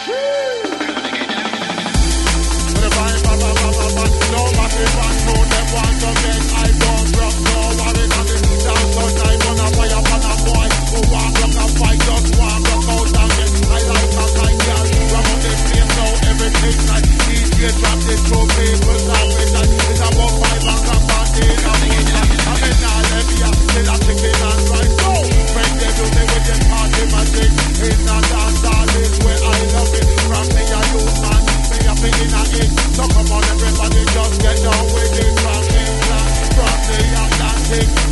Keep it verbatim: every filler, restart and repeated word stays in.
So come on everybody, just get down with it. From England, from the Atlantic